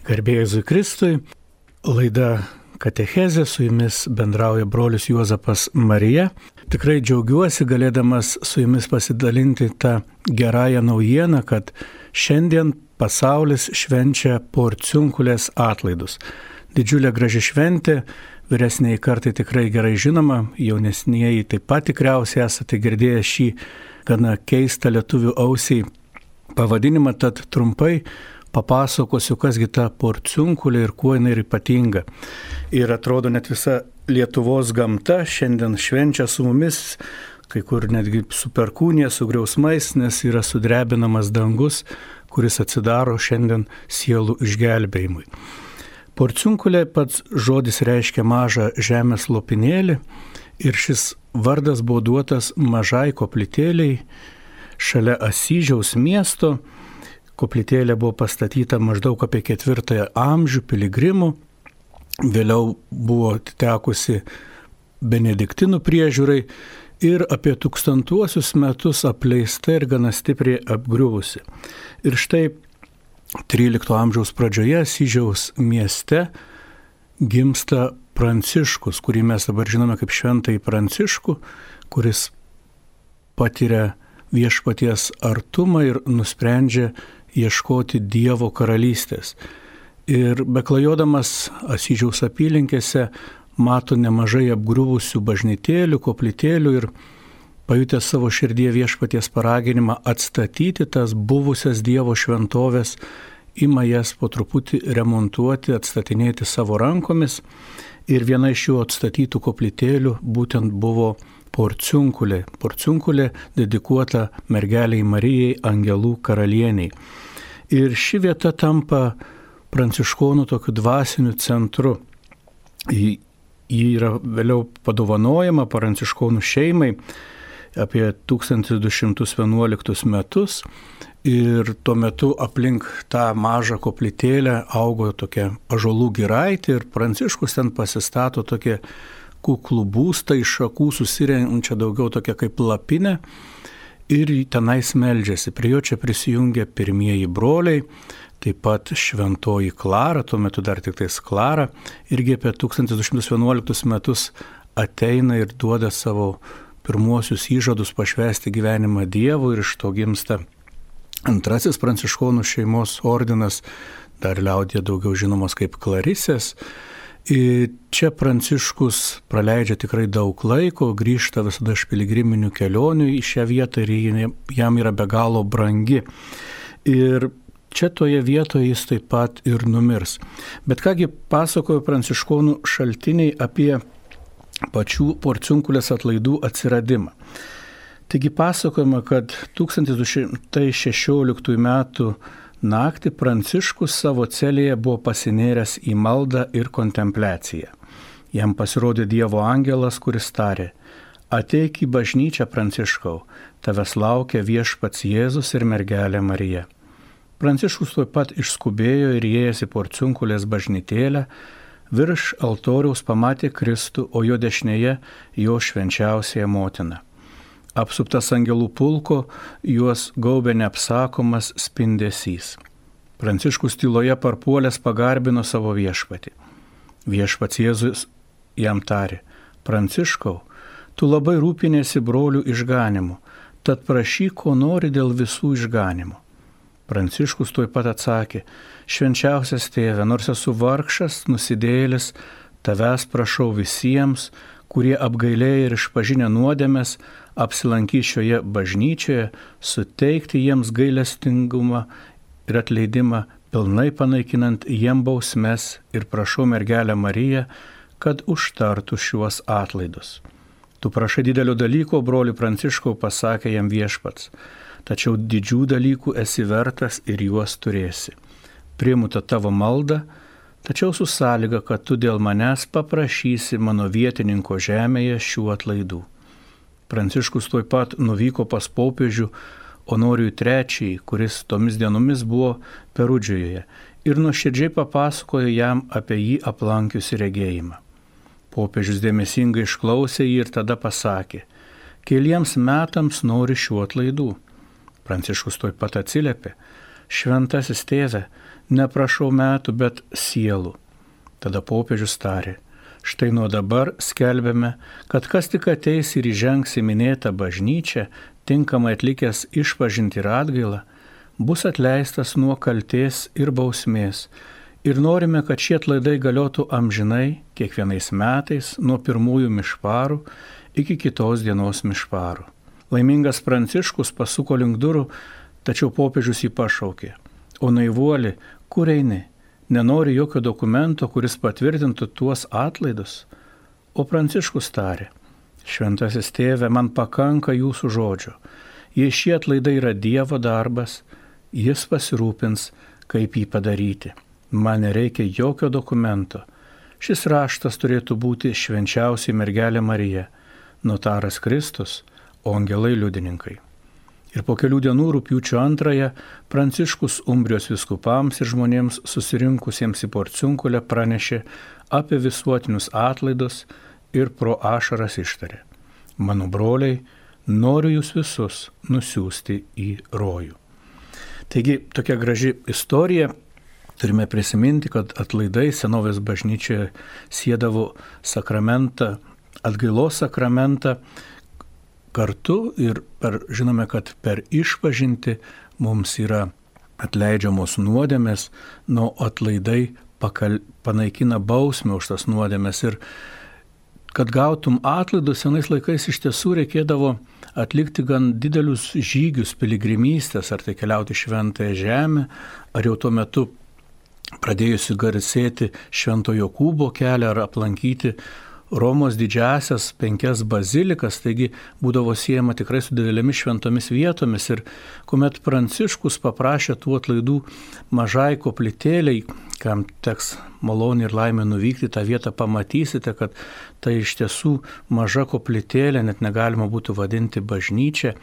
Garbė Jėzui Kristui, laida Katechezė, su jumis bendrauja brolis Juozapas Marija. Tikrai džiaugiuosi galėdamas su jumis pasidalinti tą gerąją naujieną, kad šiandien pasaulis švenčia porciunkulės atlaidus. Didžiulė graži šventė, vyresniai kartai tikrai gerai žinoma, jaunesnieji taip pat tikriausiai esate girdėję šį gana keistą lietuvių ausiai pavadinimą, tad trumpai papasakosiu, kasgi ta porciunkulė ir kuo jinai ypatinga. Ir atrodo, net visa Lietuvos gamta šiandien švenčia su mumis, kai kur netgi su perkūnija, su griausmais, nes yra sudrebinamas dangus, kuris atsidaro šiandien sielų išgelbėjimui. Porciunkulė pats žodis reiškia mažą žemės lopinėlį ir šis vardas buvo duotas mažai koplytėliai šalia Asyžiaus miesto. Koplytėlė buvo pastatyta maždaug apie 4 amžių piligrimų, vėliau buvo atitekusi benediktinų priežiūrai ir apie 1000 metus apleista ir gana stipriai apgriuvusi. Ir štai 13 amžiaus pradžioje Asyžiaus mieste gimsta Pranciškus, kurį mes dabar žinome kaip Šventąjį Pranciškų, kuris patiria viešpaties artumą ir nusprendžia ieškoti Dievo karalystės. Ir beklajodamas Asyžiaus apylinkėse mato nemažai apgriuvusių bažnytėlių, koplytėlių ir pajutęs savo širdyje viešpaties paraginimą atstatyti tas buvusias Dievo šventovės, ima jas po truputį remontuoti, atstatinėti savo rankomis. Ir viena iš jų atstatytų koplytėlių būtent buvo porciunkulė. Porciunkulė dedikuota mergeliai Marijai, angelų karalieniai. Ir ši vieta tampa pranciškonų tokiu dvasiniu centru. Ji yra vėliau padovanojama pranciškonų šeimai apie 1211 metus. Ir tuo metu aplink tą mažą koplytėlę augo tokia ąžuolų giraitė ir Pranciškus ten pasistato tokia kuklų būstą iš šakų susirenčia daugiau tokia kaip lapinė ir tenais meldžiasi. Prie jo čia prisijungia pirmieji broliai, taip pat šventoji Klara, tuo metu dar tik tais Klara, irgi apie 1211 metus ateina ir duoda savo pirmuosius įžadus pašvęsti gyvenimą Dievui ir iš to gimsta antrasis pranciškonų šeimos ordinas, dar liaudyje daugiau žinomas kaip Klarisės. Ir čia Pranciškus praleidžia tikrai daug laiko, grįžta visada iš piligriminių kelionių į šią vietą ir jam yra be galo brangi. Ir čia toje vietoje jis taip pat ir numirs. Bet kągi pasakojo pranciškonų šaltiniai apie pačių porciunkulės atlaidų atsiradimą. Taigi pasakojama, kad 1216 metų naktį Pranciškus savo celėje buvo pasinėręs į maldą ir kontempliaciją. Jam pasirodė Dievo angelas, kuris tarė: "Ateik į bažnyčią, Pranciškau, tavęs laukia viešpats Jėzus ir mergelė Marija." Pranciškus tuoj pat išskubėjo ir įėjęs į porciunkulės bažnytėlę, virš altoriaus pamatė Kristų, o jo dešinėje jo švenčiausiąją motiną. Apsuptas angelų pulko, juos gaubė neapsakomas spindesys. Pranciškus tyloje parpuolęs pagarbino savo viešpatį. Viešpats Jėzus jam tarė: "Pranciškau, tu labai rūpinėsi brolių išganimu, tad prašyk, ko nori dėl visų išganimų." Pranciškus tuoj pat atsakė: "Švenčiausias tėve, nors esu vargšas, nusidėjėlis, tavęs prašau visiems, kurie apgailėję ir išpažinę nuodėmes, apsilankys šioje bažnyčioje, suteikti jiems gailestingumą ir atleidimą, pilnai panaikinant jiem bausmes, ir prašau mergelę Mariją, kad užtartų šiuos atlaidus." "Tu prašai didelio dalyko, broli Pranciškau," pasakė jam viešpats, "tačiau didžių dalykų esi vertas ir juos turėsi. Priimu tą tavo maldą, tačiau su sąlyga, kad tu dėl manęs paprašysi mano vietininko žemėje šių atlaidų." Pranciškus tuoj pat nuvyko pas popiežių Honorijų III, kuris tomis dienomis buvo Perudžijoje, ir nuoširdžiai papasakojo jam apie jį aplankiusi regėjimą. Popiežius dėmesingai išklausė jį ir tada pasakė: "Keliems metams nori šių atlaidų." Pranciškus tuoj pat atsiliepė: šventasis tėve, neprašau metų, bet sielų. Tada popiežius tarė, štai nuo dabar skelbiame, kad kas tik ateis ir įžengs į minėtą bažnyčią, tinkamai atlikęs išpažintį ir atgailą, bus atleistas nuo kaltės ir bausmės. Ir norime, kad šie atlaidai galiotų amžinai, kiekvienais metais, nuo pirmųjų mišparų iki kitos dienos mišparų. Laimingas Pranciškus pasuko link durų, tačiau popiežius jį pašaukė. O naivuoli, kur eini? Nenori jokio dokumento, kuris patvirtintų tuos atlaidus? O Pranciškus tarė, šventasis tėve, man pakanka jūsų žodžio. Jei šie atlaidai yra Dievo darbas, jis pasirūpins, kaip jį padaryti. Man nereikia jokio dokumento. Šis raštas turėtų būti švenčiausiai mergelė Marija, notaras Kristus, o angelai liudininkai. Ir po kelių dienų rugpjūčio 2 Pranciškus Umbrijos vyskupams ir žmonėms susirinkusiems į Porciunkulę pranešė apie visuotinius atlaidus ir pro ašaras ištarė. Mano broliai, noriu jūs visus nusiųsti į rojų. Taigi tokia graži istorija. Turime prisiminti, kad atlaidai senovės bažnyčioje siedavo sakramentą, atgailos sakramentą kartu ir žinome, kad per išpažintį mums yra atleidžiamos nuodėmės, nuo atlaidai panaikina bausmę už tas nuodėmės. Ir kad gautum atlaidus senais laikais iš tiesų reikėdavo atlikti gan didelius žygius, piligrimystės, ar tai keliauti šventąją žemę, ar jau tuo metu pradėjusi garsėti Švento Jokūbo kelią ar aplankyti Romos didžiasias 5 bazilikas, taigi būdavo siejama tikrai su didelėmis šventomis vietomis. Ir kuomet Pranciškus paprašė tų atlaidų mažai koplytėliai, kam teks malonė ir laimė nuvykti tą vietą, pamatysite, kad tai iš tiesų maža koplytėlė, net negalima būtų vadinti bažnyčia.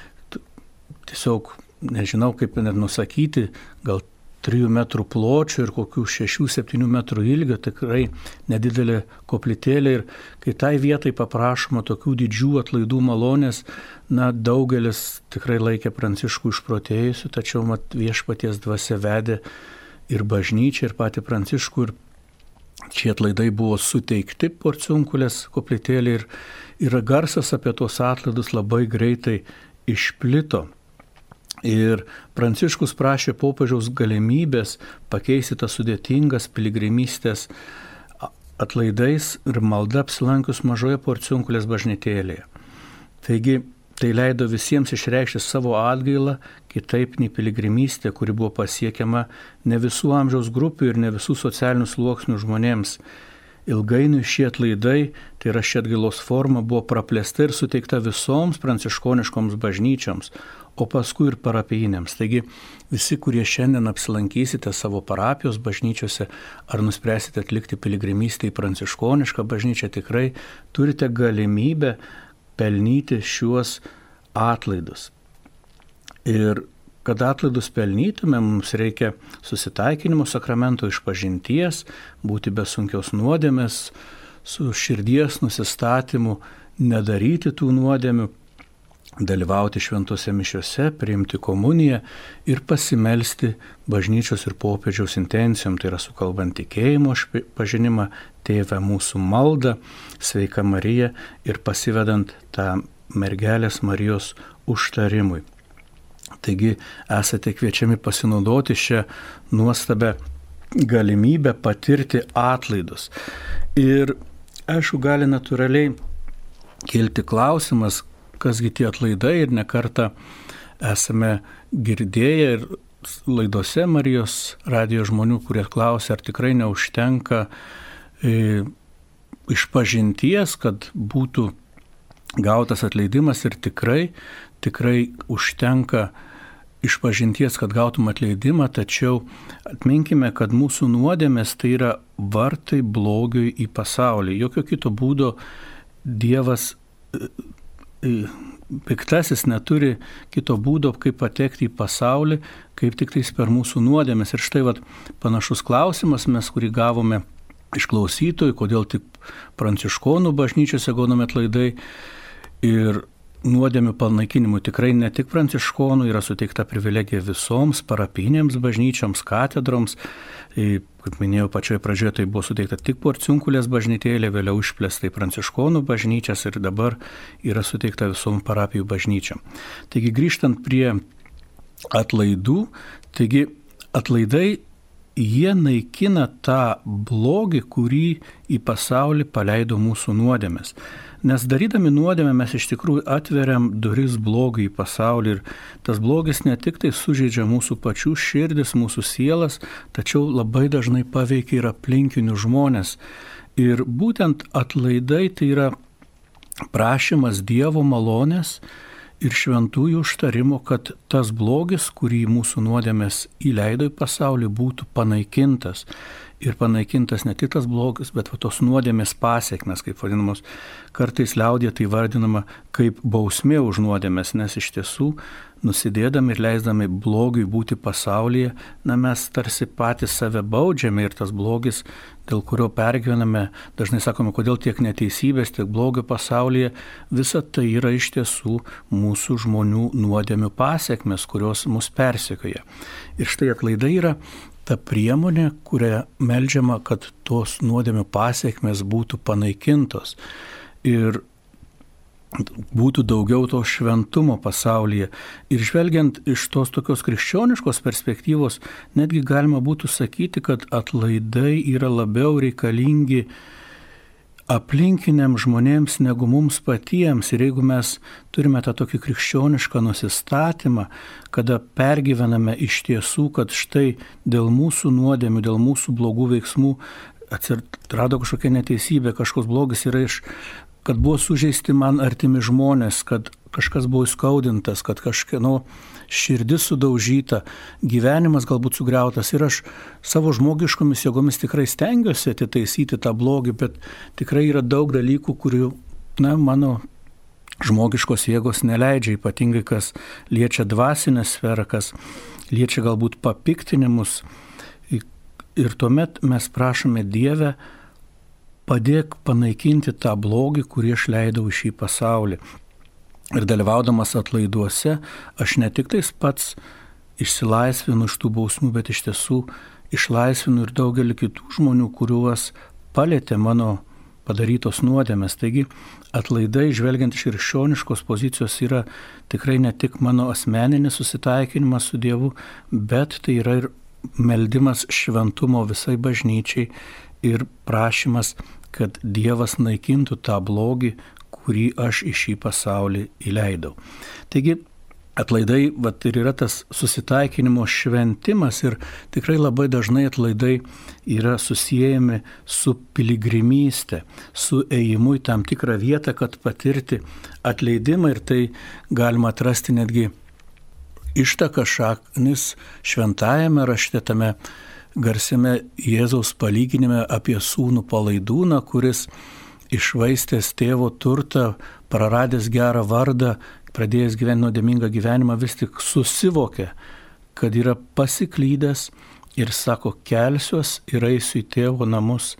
Tiesiog nežinau, kaip net nusakyti, gal 3 metrų pločio ir kokių 6-7 metrų ilgio, tikrai nedidelė koplytėlė. Ir kai tai vietai paprašoma tokių didžių atlaidų malonės, daugelis tikrai laikė Pranciškų išprotėjusiu, tačiau viešpaties dvasia vedė ir bažnyčią, ir patį Pranciškų. Ir šie atlaidai buvo suteikti Porciunkulės koplytėlė ir garsas apie tos atlaidus labai greitai išplito. Ir Pranciškus prašė popiežiaus galimybės pakeisti tas sudėtingas piligrimystės atlaidais ir malda apsilankius mažoje Porciunkulės bažnytėlėje. Taigi tai leido visiems išreikšti savo atgailą kitaip nei piligrimystė, kuri buvo pasiekiama ne visų amžiaus grupių ir ne visų socialinių sluoksnių žmonėms. Ilgainiui šie atlaidai, tai yra ši atgailos forma, buvo praplėsta ir suteikta visoms pranciškoniškoms bažnyčioms, o paskui ir parapijinėms. Taigi visi, kurie šiandien apsilankysite savo parapijos bažnyčiose ar nuspręsite atlikti piligrimystę į pranciškonišką bažnyčią, tikrai turite galimybę pelnyti šiuos atlaidus. Ir kad atlaidus pelnytume, mums reikia susitaikinimo sakramento, išpažinties, būti be sunkios nuodėmės, su širdies nusistatymu, nedaryti tų nuodėmių, dalyvauti šventose mišiose, priimti komuniją ir pasimelsti bažnyčios ir popiežiaus intencijom, tai yra sukalbant tikėjimo pažinimą, Tėve mūsų maldą, Sveika Marija ir pasivedant tą mergelės Marijos užtarimui. Taigi esate kviečiami pasinaudoti šią nuostabę galimybę patirti atlaidus. Ir aišku, gali natūraliai kilti klausimas, kasgi tie atlaidai, ir nekartą esame girdėję ir laidose Marijos radijo žmonių, kurie klausia, ar tikrai neužtenka išpažinties, kad būtų gautas atleidimas, ir tikrai užtenka išpažinties, kad gautum atleidimą, tačiau atminkime, kad mūsų nuodėmės tai yra vartai blogiui į pasaulį. Jokio kito būdo Dievas piktasis neturi kito būdo, kaip patekti į pasaulį, kaip tik tais per mūsų nuodėmės. Ir štai panašus klausimas mes, kurį gavome iš klausytojų, kodėl tik pranciškonų bažnyčiose gauname atlaidai. Ir nuodėmių panaikinimui tikrai ne tik pranciškonų yra suteikta privilegija visoms parapinėms bažnyčioms, katedroms. Kaip minėjau pačioje pradžioje, tai buvo suteikta tik Porciunkulės bažnytėlė, vėliau išplėsta į pranciškonų bažnyčias ir dabar yra suteikta visom parapijų bažnyčiam. Taigi grįžtant prie atlaidų, taigi atlaidai jie naikina tą blogį, kurį į pasaulį paleido mūsų nuodėmės. Nes darydami nuodėmę mes iš tikrųjų atveriam duris blogiui į pasaulį ir tas blogis ne tik tai sužeidžia mūsų pačių širdis, mūsų sielas, tačiau labai dažnai paveikia ir aplinkinių žmonės. Ir būtent atlaidai tai yra prašymas Dievo malonės ir šventųjų užtarimo, kad tas blogis, kurį mūsų nuodėmės įleido į pasaulį, būtų panaikintas. Ir panaikintas ne tik tas blogis, bet tos nuodėmės pasiekmes, kaip vadinamos, kartais liaudyje tai vardinama kaip bausmė už nuodėmės, nes iš tiesų nusidėdami ir leisdami blogiui būti pasaulyje, mes tarsi patys save baudžiame ir tas blogis, dėl kurio pergyvename, dažnai sakome, kodėl tiek neteisybės, tiek blogio pasaulyje, visa tai yra iš tiesų mūsų žmonių nuodėmių pasiekmes, kurios mus persekioja. Ir štai atlaidai yra ta priemonė, kuria meldžiama, kad tos nuodėmių pasiekmes būtų panaikintos ir būtų daugiau to šventumo pasaulyje. Ir žvelgiant iš tos tokios krikščioniškos perspektyvos, netgi galima būtų sakyti, kad atlaidai yra labiau reikalingi aplinkiniams žmonėms negu mums patiems. Ir jeigu mes turime tą tokį krikščionišką nusistatymą, kada pergyvename iš tiesų, kad štai dėl mūsų nuodėmių, dėl mūsų blogų veiksmų atsirado kažkokia neteisybė, kažkoks blogis yra kad buvo sužeisti man artimi žmonės, kad kažkas buvo įskaudintas, kad kažkieno širdis sudaužyta, gyvenimas galbūt sugriautas ir aš savo žmogiškomis jėgomis tikrai stengiuosi atitaisyti tą blogį, bet tikrai yra daug dalykų, kurių mano žmogiškos jėgos neleidžia, ypatingai kas liečia dvasinę sferą, kas liečia galbūt papiktinimus. Ir tuomet mes prašome Dievę, padėk panaikinti tą blogį, kurį aš leidau į šį pasaulį. Ir dalyvaudamas atlaiduose, aš ne tik tais pats išsilaisvinu iš tų bausmių, bet iš tiesų išlaisvinu ir daugelį kitų žmonių, kuriuos palėtė mano padarytos nuodėmės. Taigi atlaidai, žvelgiant iš krikščioniškos pozicijos, yra tikrai ne tik mano asmeninis susitaikinimas su Dievu, bet tai yra ir meldimas šventumo visai bažnyčiai ir prašymas, kad Dievas naikintų tą blogį, kurį aš į šį pasaulį įleidau. Taigi atlaidai ir yra tas susitaikinimo šventimas ir tikrai labai dažnai atlaidai yra susijęjami su piligrimystė, su ėjimu į tam tikrą vietą, kad patirti atleidimą ir tai galima atrasti netgi ištaka šaknis šventajame rašte, tame garsiame Jėzaus palyginime apie sūnų palaidūną, kuris išvaistęs tėvo turtą, praradęs gerą vardą, pradėjęs gyventi nuodėmingą gyvenimą, vis tik susivokė, kad yra pasiklydęs ir sako, kelsiuos ir eisiu į tėvo namus.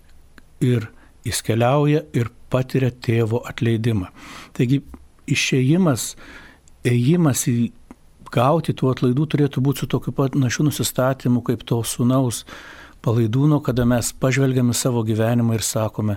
Ir jis keliauja ir patiria tėvo atleidimą. Taigi išėjimas, ėjimas į gauti tų atlaidų turėtų būti su tokiu pat našiu nusistatymu kaip to sūnaus palaidūno, kada mes pažvelgiame savo gyvenimą ir sakome,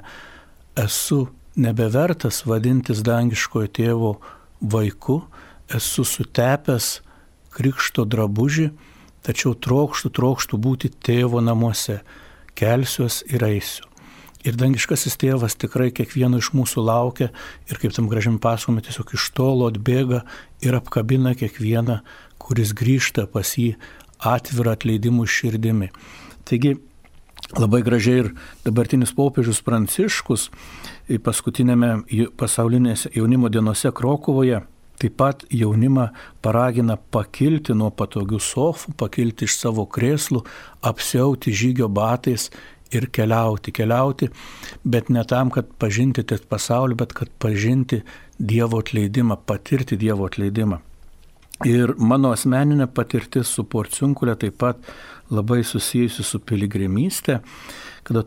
esu nebevertas vadintis dangiškojo tėvo vaiku, esu sutepęs krikšto drabužį, tačiau trokštu būti tėvo namuose, kelsiuos ir eisiu. Ir dangiškasis tėvas tikrai kiekvieno iš mūsų laukia ir kaip tam gražiam pasakojime tiesiog iš tolo atbėga ir apkabina kiekvieną, kuris grįžta pas jį atvirą atleidimų širdimi. Taigi labai gražiai ir dabartinis popiežius Pranciškus paskutinėme pasaulinėse jaunimo dienose Krokuvoje taip pat jaunimą paragina pakilti nuo patogių sofų, pakilti iš savo krėslų, apsiauti žygio batais ir keliauti, bet ne tam, kad pažinti pasaulį, bet kad pažinti Dievo atleidimą, patirti Dievo atleidimą. Ir mano asmeninė patirtis su Porciunkulė taip pat labai susijusi su piligrimystė, kada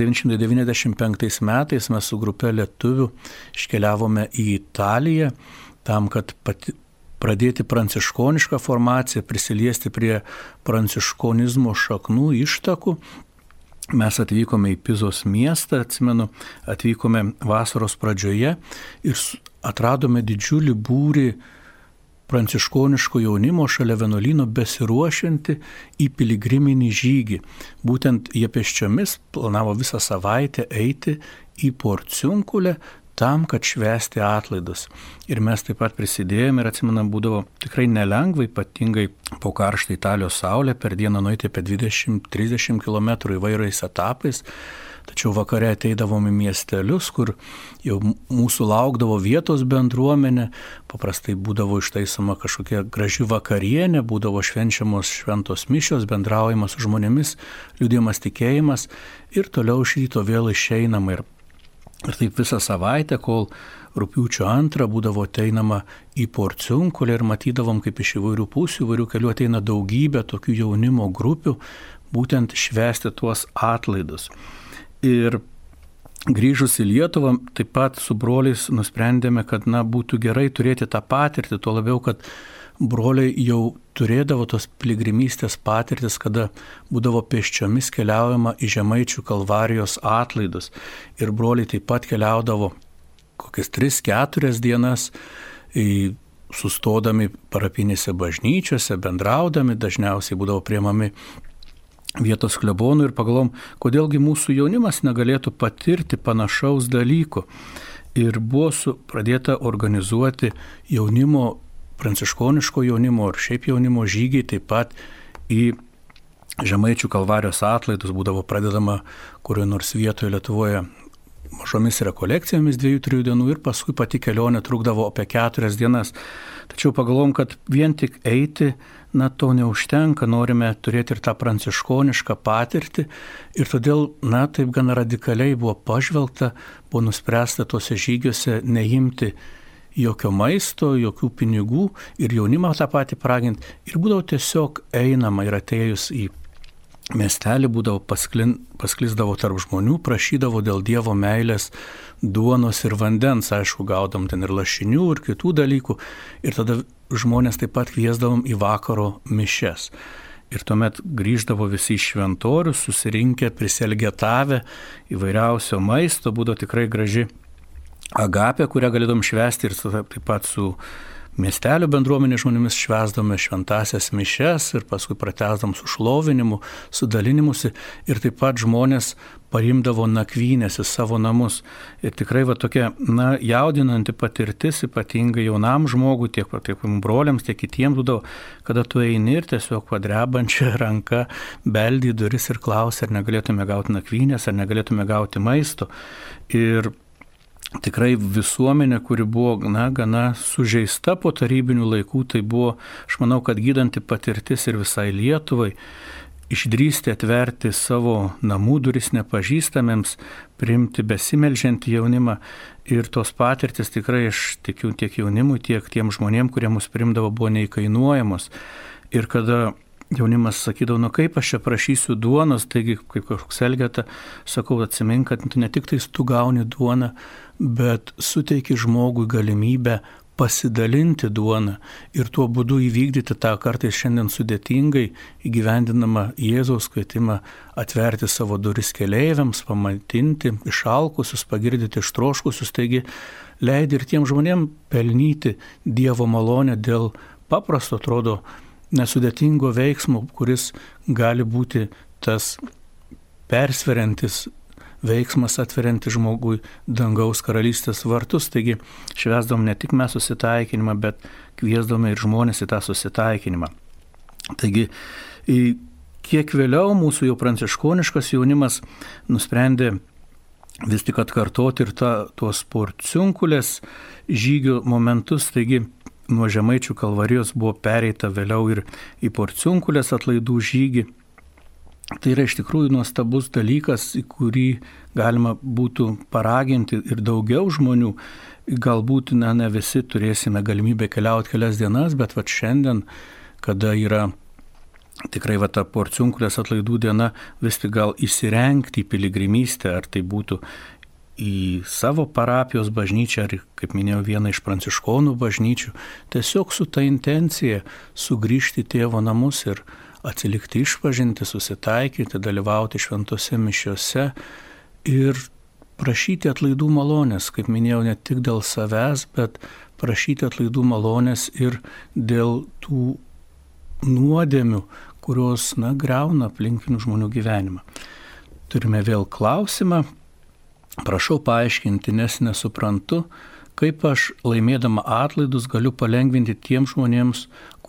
1995 metais mes su grupe lietuvių iškeliavome į Italiją tam, kad pradėti pranciškonišką formaciją, prisiliesti prie pranciškonizmo šaknų ištakų. Mes atvykome į Pizos miestą, atsimenu, atvykome vasaros pradžioje ir atradome didžiulį būrį pranciškoniško jaunimo šalia vienuolyno besiruošianti į piligriminį žygį. Būtent jie pėsčiomis planavo visą savaitę eiti į Porciunkulę tam, kad švęsti atlaidus. Ir mes taip pat prisidėjome ir atsimenam, būdavo tikrai nelengva, ypatingai po karštą Italijos saulę, per dieną nueiti apie 20-30 km įvairiais etapais. Tačiau vakare ateidavom į miestelius, kur jau mūsų laukdavo vietos bendruomenė, paprastai būdavo ištaisoma kažkokia graži vakarienė, būdavo švenčiamos šventos mišios, bendraujamas su žmonėmis, liudijamas tikėjimas ir toliau iš ryto vėl išeinama. Ir taip visą savaitę, kol rugpjūčio 2 būdavo ateinama į Porciunkulę ir matydavom, kaip iš įvairių pusių, įvairių kelių ateina daugybė tokių jaunimo grupių, būtent švęsti tuos atlaidus. Ir grįžus į Lietuvą, taip pat su broliais nusprendėme, kad būtų gerai turėti tą patirtį, tuo labiau, kad broliai jau turėdavo tos piligrimystės patirtis, kada būdavo pėsčiomis keliaujama į Žemaičių Kalvarijos atlaidus. Ir broliai taip pat keliaudavo kokias 3-4 dienas, sustodami parapinėse bažnyčiose, bendraudami, dažniausiai būdavo priimami vietos klebonų ir pagalvom, kodėlgi mūsų jaunimas negalėtų patirti panašaus dalyko. Ir buvo pradėta organizuoti jaunimo, pranciškoniško jaunimo ir šiaip jaunimo žygiai, taip pat į Žemaičių Kalvarijos atlaidus būdavo pradedama kurioje nors vietoje Lietuvoje mažomis rekolekcijomis 2-3 dienų ir paskui pati kelionė trukdavo apie 4 dienas. Tačiau pagalvom, kad vien tik eiti, to neužtenka, norime turėti ir tą pranciškonišką patirtį ir todėl, taip gana radikaliai buvo pažvelgta, buvo nuspręsta tuose žygiuose neimti jokio maisto, jokių pinigų ir jaunimą tą patį praginti. Ir būdavo tiesiog einama ir atėjus į miestelį, būdavo pasklisdavo tarp žmonių, prašydavo dėl Dievo meilės duonos ir vandens, aišku, gaudom ten ir lašinių ir kitų dalykų. Ir tada žmonės taip pat kviesdavom į vakaro mišias. Ir tuomet grįždavo visi iš šventorių, susirinkę, prisielgetavę įvairiausio maisto, būdavo tikrai graži agapė, kurią galėdom švęsti ir taip pat su miestelio bendruomenės žmonėmis švęsdame šventasias mišias ir paskui pratęsdam su šlovinimu, su dalinimusi ir taip pat žmonės paimdavo nakvynės į savo namus. Ir tikrai tokia jaudinanti patirtis, ypatingai jaunam žmogui, tiek broliams, tiek kitiems būdavo, kada tu eini ir tiesiog padrebančia ranka beldi į duris ir klausi, ar negalėtume gauti nakvynės, ar negalėtume gauti maisto. Ir tikrai visuomenė, kuri buvo gana sužeista po tarybinių laikų, tai buvo, aš manau, kad gydanti patirtis ir visai Lietuvai, išdrįsti atverti savo namų duris nepažįstamiems, priimti besimeldžiantį jaunimą ir tos patirtis tikrai, aš tikiu, tiek jaunimui, tiek tiem žmonėm, kurie mus priimdavo, buvo neįkainuojamos. Ir kada jaunimas sakydavo, kaip aš čia prašysiu duonos, taigi kaip kažkoks Elgeta, sakau, atsimink, kad ne tik tais tu gauni duoną, bet suteiki žmogui galimybę pasidalinti duoną ir tuo būdu įvykdyti tą kartais šiandien sudėtingai įgyvendinamą Jėzaus kvietimą atverti savo duris keleiviams, pamaitinti išalkusius, pagirdyti ištroškusius, taigi leidi ir tiem žmonėm pelnyti Dievo malonę dėl paprasto, atrodo, nesudėtingo veiksmo, kuris gali būti tas persveriantis veiksmas atveriantis žmogui dangaus karalystės vartus. Taigi švęsdom ne tik mes susitaikinimą, bet kviesdome ir žmonės į tą susitaikinimą. Taigi kiek vėliau mūsų jau pranciškoniškas jaunimas nusprendė vis tik atkartoti ir tuos Porciunkulės žygio momentus. Taigi nuo Žemaičių Kalvarijos buvo pereita vėliau ir į Porciunkulės atlaidų žygį. Tai yra iš tikrųjų nuostabus dalykas, į kurį galima būtų paraginti ir daugiau žmonių. Galbūt ne visi turėsime galimybę keliauti kelias dienas, bet šiandien, kada yra tikrai ta Porciunkulės atlaidų diena, vis tik gal įsirengti į piligrimystę, ar tai būtų į savo parapijos bažnyčią, ar, kaip minėjau, vieną iš pranciškonų bažnyčių, tiesiog su ta intencija sugrįžti į tėvo namus ir atsilikti išpažinti, susitaikyti, dalyvauti šventose mišiose ir prašyti atlaidų malonės, kaip minėjau, ne tik dėl savęs, bet prašyti atlaidų malonės ir dėl tų nuodėmių, kurios, griauna aplinkinių žmonių gyvenimą. Turime vėl klausimą. Prašau paaiškinti, nes nesuprantu, kaip aš laimėdama atlaidus galiu palengvinti tiems žmonėms,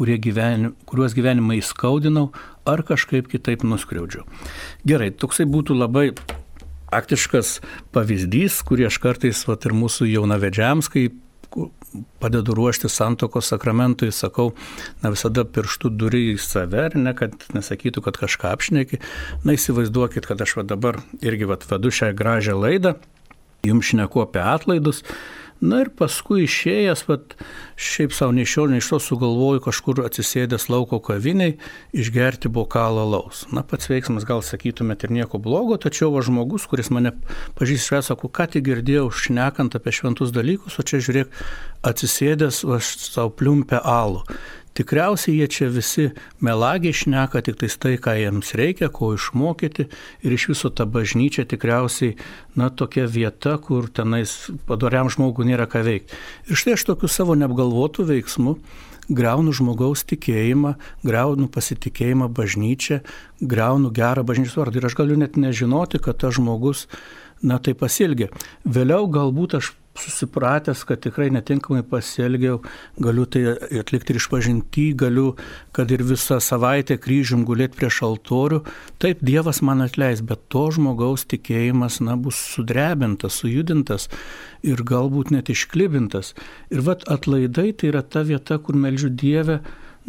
kuriuos gyvenimą įskaudinau ar kažkaip kitaip nuskriaudžiau. Gerai, toksai būtų labai praktiškas pavyzdys, kurį aš kartais ir mūsų jaunavedžiams, kai padedu ruošti santuokos sakramentui, sakau, visada pirštų duri į save, kad nesakytų, kad kažką apšneki. Įsivaizduokit, kad aš dabar irgi vedu šią gražią laidą, jums šneku apie atlaidus, ir paskui išėjęs, šiaip savo nei iš to sugalvoju kažkur atsisėdęs lauko kaviniai išgerti bokalą alaus. Pats veiksmas gal sakytumėt ir nieko blogo, tačiau žmogus, kuris mane pažįsta, sako, ką tik girdėjau šnekant apie šventus dalykus, o čia žiūrėk, atsisėdęs savo pliumpę alų. Tikriausiai jie čia visi melagiai šneka tik tai, ką jiems reikia, ko išmokyti, ir iš viso ta bažnyčia tikriausiai, tokia vieta, kur tenais padoriam žmogui nėra ką veikti. Ir štai aš tokiu savo neapgalvotų veiksmu griaunu žmogaus tikėjimą, griaunu pasitikėjimą bažnyčią, griaunu gerą bažnyčios vardą. Ir aš galiu net nežinoti, kad tas žmogus, tai pasielgia. Vėliau galbūt aš susipratęs, kad tikrai netinkamai pasielgiau, galiu tai atlikti ir išpažinti, galiu, kad ir visą savaitę kryžium gulėti prieš altorių. Taip, Dievas man atleis, bet to žmogaus tikėjimas bus sudrebintas, sujudintas ir galbūt net išklibintas. Ir atlaidai tai yra ta vieta, kur meldžiu Dievę,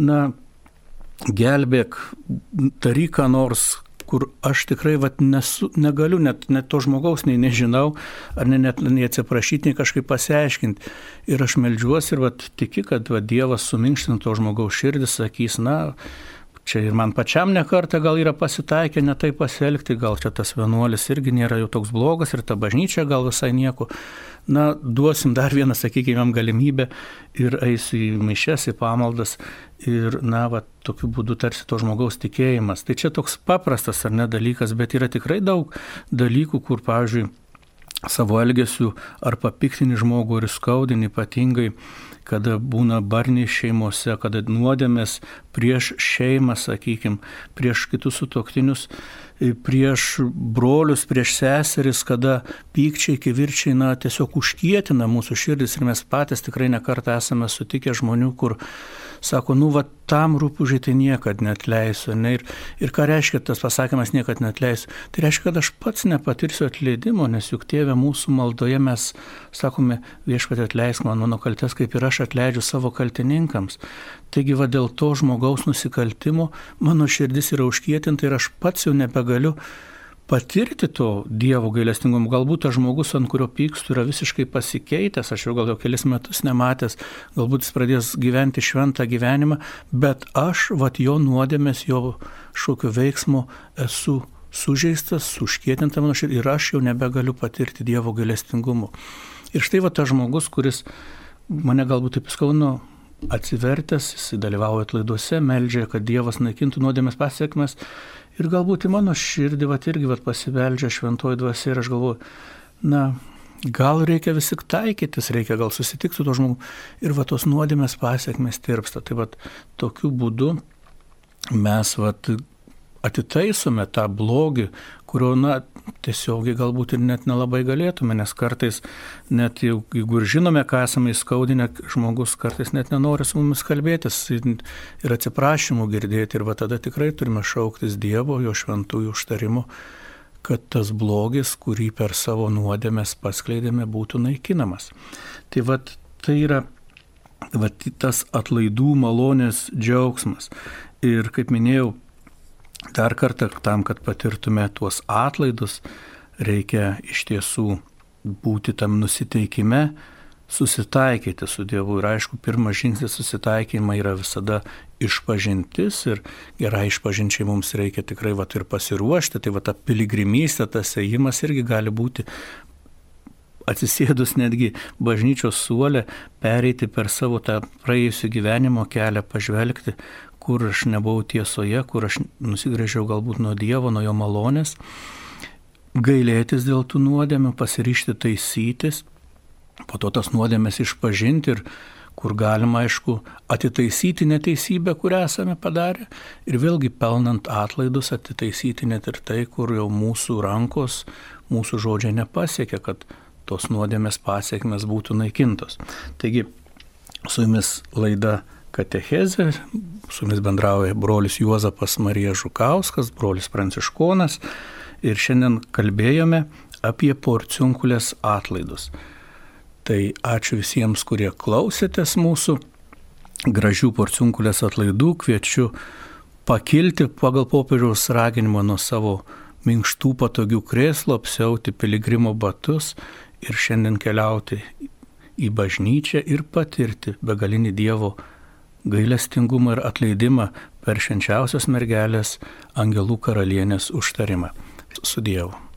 gelbėk, daryk ką nors, kur aš tikrai negaliu net to žmogaus nei nežinau, ar net nei atsiprašyti, nei kažkaip pasiaiškinti. Ir aš meldžiuosi ir tiki, kad Dievas suminkština to žmogaus širdį, sakys, čia ir man pačiam nekartą gal yra pasitaikę ne taip pasielgti, gal čia tas vienuolis irgi nėra jau toks blogas ir ta bažnyčia gal visai nieko. Duosim dar vieną, sakykime, galimybę ir eisiu į mišias, į pamaldas ir, tokiu būdu tarsi to žmogaus tikėjimas. Tai čia toks paprastas ar ne dalykas, bet yra tikrai daug dalykų, kur, pavyzdžiui, savo elgesiu ar papiktini žmogų ir skaudini, ypatingai, kada būna barniai šeimose, kada nuodėmės prieš šeimą, sakykime, prieš kitus sutuoktinius, prieš brolius, prieš seseris, kada pykčiai, kivirčiai, tiesiog užkietina mūsų širdis ir mes patys tikrai nekartą esame sutikę žmonių, kur sako, tam rūpužiai tai niekad neatleisiu. Ir ką reiškia tas pasakymas niekad neatleisiu? Tai reiškia, kad aš pats nepatirsiu atleidimo, nes juk Tėve mūsų maldoje mes sakome, Viešpatie atleisk man mano kaltes, kaip ir aš atleidžiu savo kaltininkams. Taigi dėl to žmogaus nusikaltimo mano širdis yra užkietinta ir aš pats jau nebegaliu patirti to Dievo gailestingumo. Galbūt tas žmogus, ant kurio pykstu, yra visiškai pasikeitęs, aš jau gal kelis metus nematęs, galbūt jis pradės gyventi šventą gyvenimą, bet aš, jo nuodėmės, jo šokio veiksmo esu sužeistas, užkietinta mano širdis ir aš jau nebegaliu patirti Dievo gailestingumo. Ir štai tas žmogus, kuris mane galbūt taip skaudino, atsivertęs, jis dalyvauja atlaiduose, meldžia, kad Dievas naikintų nuodėmės pasekmes. Ir galbūt į mano širdį irgi pasibeldžia šventoji dvasia ir aš galvoju, gal reikia vis tik taikytis, reikia gal susitikti su to žmogu ir tos nuodėmės pasekmės tirpsta. Tai tokiu būdu mes atitaisome tą blogį, kurio tiesiogiai galbūt ir net nelabai galėtume, nes kartais net jeigu ir žinome, ką esame įskaudinę, žmogus kartais net nenori su mumis kalbėtis ir atsiprašymų girdėti ir tada tikrai turime šauktis Dievo, jo šventųjų užtarimų, kad tas blogis, kurį per savo nuodėmės paskleidėme, būtų naikinamas. Tai tai yra tas atlaidų malonės džiaugsmas. Ir kaip minėjau, Dar kartą, tam, kad patirtume tuos atlaidus, reikia iš tiesų būti tam nusiteikime, susitaikyti su Dievu. Ir aišku, pirmas žingsnis susitaikymą yra visada išpažintis ir gerai išpažinčiai mums reikia tikrai ir pasiruošti. Tai ta piligrimystė, tas ėjimas irgi gali būti atsisėdus netgi bažnyčios suole, pereiti per savo tą praėjusį gyvenimo kelią, pažvelgti, kur aš nebuvau tiesoje, kur aš nusigręžiau galbūt nuo Dievo, nuo jo malonės, gailėtis dėl tų nuodėmių, pasiryžti taisytis, po to tas nuodėmės išpažinti ir kur galima, aišku, atitaisyti neteisybę, kurią esame padarę, ir vėlgi pelnant atlaidus atitaisyti net ir tai, kur jau mūsų rankos, mūsų žodžiai nepasiekia, kad tos nuodėmės pasiekmes būtų naikintos. Taigi, su jumis laida Katechezė, su jumis bendrauja brolis Juozapas Marija Žukauskas, brolis Pranciškonas, ir šiandien kalbėjome apie porciunkulės atlaidus. Tai ačiū visiems, kurie klausėtės mūsų gražių porciunkulės atlaidų, kviečiu pakilti pagal popiežiaus raginimą nuo savo minkštų patogių krėslų, apsiauti piligrimo batus ir šiandien keliauti į bažnyčią ir patirti begalinį Dievo gailestingumą ir atleidimą per švenčiausios mergelės Angelų karalienės užtarimą. Su Dievu.